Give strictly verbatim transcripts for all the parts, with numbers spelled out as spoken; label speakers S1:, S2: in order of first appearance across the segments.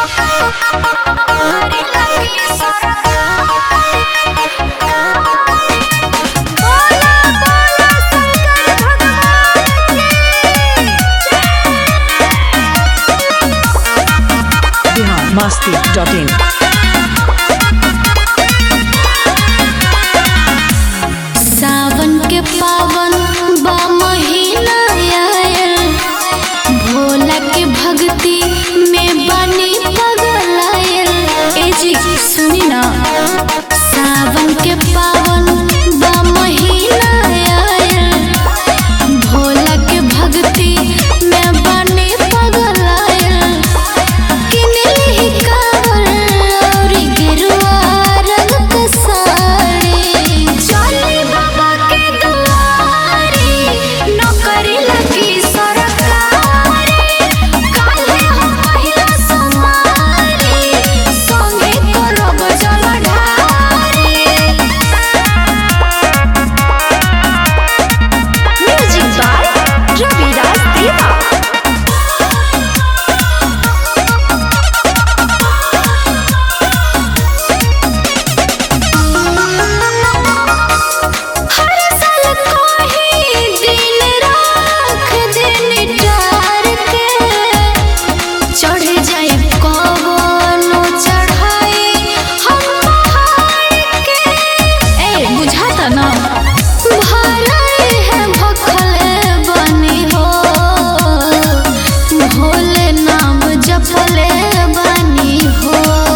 S1: masti dot in
S2: सावन के पावन बा महीना आयल, भोला के भक्ति में बनी पगल आयल। ए जी सुनी ना, सावन के पावन बा महीना आयल, भोला के भक्ति में बनी पगल आयल। किनली कांवर और गेरुआ रंग के साड़ी, चली बाबा के दुआरी, नौकरी लगी सरकारी। काल्हे हम पहिला सोमवारी, संगे करब जलधारी। म्यूजिक बाय रविराज देवा। हर साल कोही दिन राख दिन डार के, चढ़ जाए कवनो चढ़ाई हम पहाड़ के। ए बुझाता ना, भराई है भखले बनी हो, भोले नाम जपले बनी हो।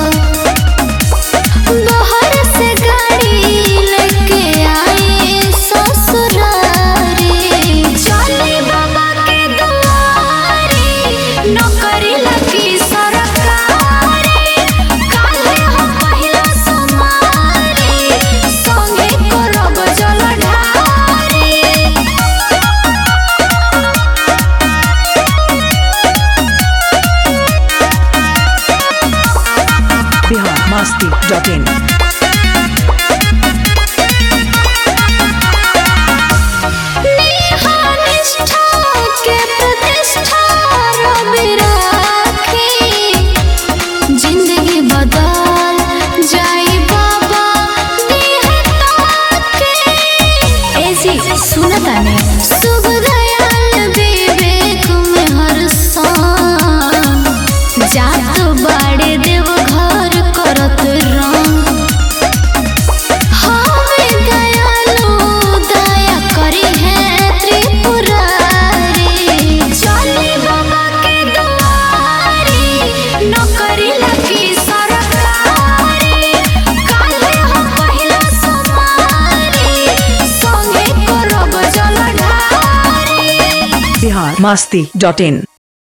S2: बाहर से गाड़ी लेके आई ससुरारी, चली बाबा के दुआरी, नौकरी लगी सरकारी। काल्हे हम पहिला सोमवारी, संगे करब जलधारी।
S1: Bihar masti dot in
S2: Neha निष्ठा के प्रतिष्ठा रवि राखी, जिंदगी बदल जाई बाबा देह के। ए जी सुनता ने, शुभ दयाल विवेक में हर शाम, जात बाड़े देव घर करत रंग। हमें दयालु दया करी है त्रिपुरारी, चली बाबा के दुआरी, नौकरी लगी सरकारी। काल्हे हम पहिला सोमवारी, संगे करब जलधारी।
S1: Bihar masti dot in